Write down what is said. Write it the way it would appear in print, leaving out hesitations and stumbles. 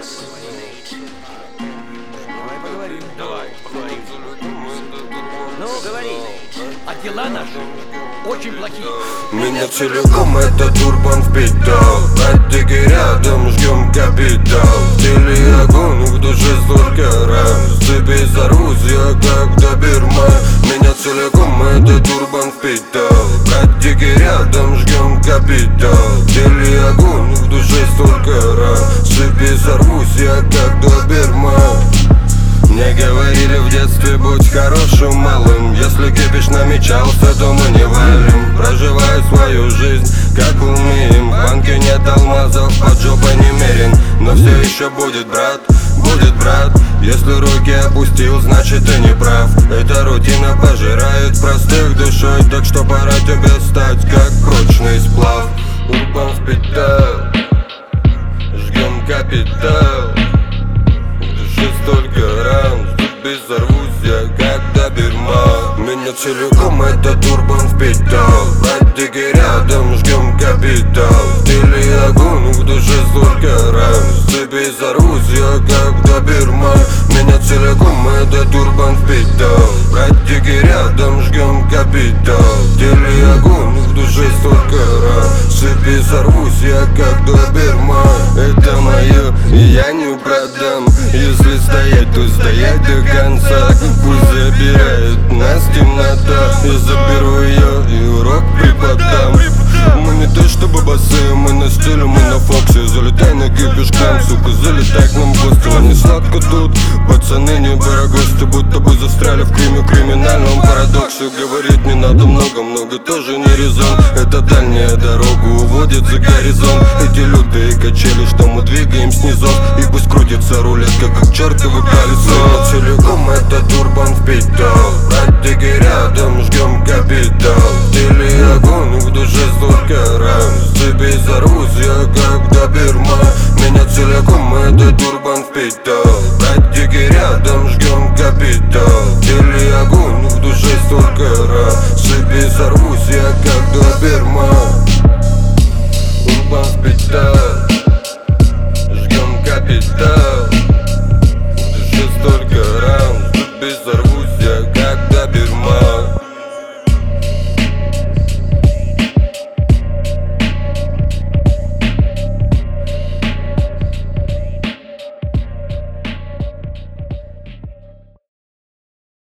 Давай поговорим. Давай, поговорим. Ну, говори. А дела наши очень плохие. Меня целиком этот турбан впитал. Братики рядом, жгем капитал. В теле огонь, в душе столько ран. С цепи зарвусь я, как доберман. Меня целиком этот турбан впитал. Братики рядом, жгем капитал. В теле огонь, в душе столько ран. С цепи зарвусь я, как доберман. Мне говорили в детстве, будь хорошим малым. Если кипиш намечался, то мы не валим. Проживаю свою жизнь, как умеем. В банке нет алмазов, под жопой немерен. Но все еще будет, брат, будет, брат. Если руки опустил, значит ты не прав. Эта рутина пожирает простых душой. Так что пора тебе стать, как прочный сплав. Урбан впитал, жгем капитал. Столько ран, зубы зарвусь я, как доберман. Меня целиком этот турбан впитал. Братики рядом, жгем капитал. В теле огонь, в душе столько ран. С цепи зарвусь я, как доберман. Меня целиком этот турбан впитал. Братики рядом, жгем капитал. В теле огонь, в душе столько ран. С цепи зарвусь я, как доберман. Это мое, я не продам. Если стоять, то стоять до конца. Пусть забирает нас темнота. Я заберу ее и урок преподам. Мы не то чтобы басы, мы на стиле, мы на фоксе. Залетай на кипишкам, сука, залетай к нам в гости. Вам не сладко тут, пацаны не барагости. Будто бы застряли в криминальном парадоксе. Говорить не надо много тоже не резон. Это дальняя дорога уводит за горизонт. Эти лютые качели, что мы двигаем снизу. И пусть крутится рулетка, как чертово колесо. Целиком этот турбан впитал. Братики рядом, жгем капитал. В теле огонь, в душе столько ран. С цепи зарвусь я, как доберман. Меня целиком этот турбан впитал. Братики рядом, жгем капитал. В теле огонь, в душе столько ран. С цепи зарвусь я, как доберман. Урбан впитал.